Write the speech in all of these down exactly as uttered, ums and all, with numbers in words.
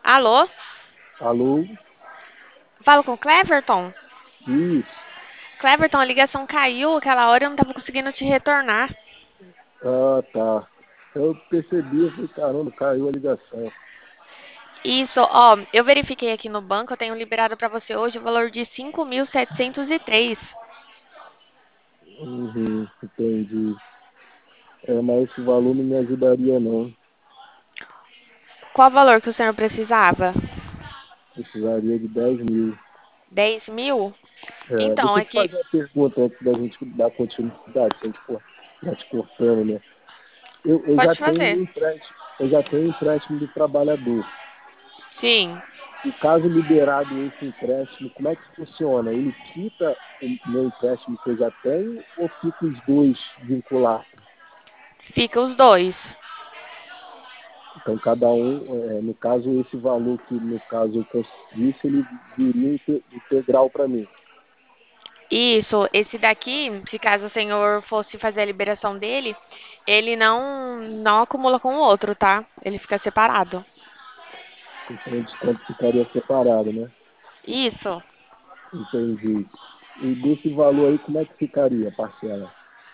Alô? Alô? Falo com o Cleverton? Isso. Cleverton, a ligação caiu aquela hora e eu não tava conseguindo te retornar. Ah, tá. Eu percebi, eu falei, caramba, caiu a ligação. Isso, ó, eu verifiquei aqui no banco, eu tenho liberado pra você hoje o valor de cinco mil setecentos e três. Uhum, entendi. É, mas esse valor não me ajudaria, não. Qual o valor que o senhor precisava? Precisaria de dez mil. Dez mil? É, Então, deixa eu é te que... fazer uma pergunta antes da gente dar continuidade, sem te cor- já te cortando, né? Eu, eu já Pode tenho fazer. um empréstimo, eu já tenho um empréstimo do trabalhador. Sim, E caso liberado esse empréstimo, como é que funciona? Ele quita o meu empréstimo que eu já tenho ou fica os dois vinculados? fica os dois. Então, cada um, é, no caso, esse valor que, no caso, eu conseguisse, ele viria inte- integral para mim. Isso, esse daqui, se caso o senhor fosse fazer a liberação dele, ele não não acumula com o outro, tá? Ele fica separado. Então, o desconto ficaria separado, né? Isso. Entendi. E desse valor aí, como é que ficaria a parcela?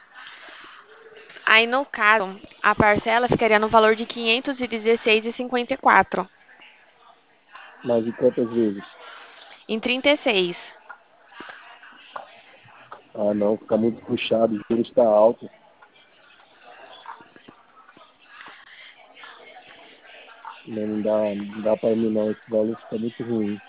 Aí, no caso, a parcela ficaria no valor de quinhentos e dezesseis e cinquenta e quatro, Mas em quantas vezes? em trinta e seis. Ah, não, fica muito puxado, o juros está alto. Não, não dá, não dá para mim, não. Esse valor fica muito ruim.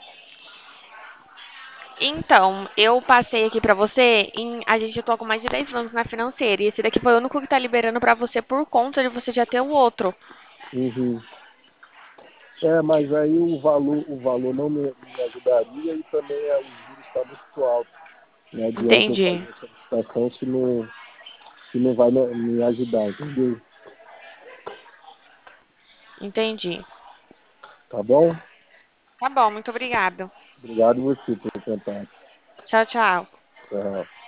Então, eu passei aqui pra você, em, a gente atua com mais de dez bancos na financeira, e esse daqui foi o único que tá liberando pra você por conta de você já ter o outro. Uhum. É, mas aí o valor, o valor não me, me ajudaria e também é, o juros está muito alto. Não adianta eu Entendi, fazer essa licitação se não, se não vai me, me ajudar, entendeu? entendi. Tá bom? Tá bom, muito obrigado. Obrigado você por ter tentado. Tchau, tchau. Tchau.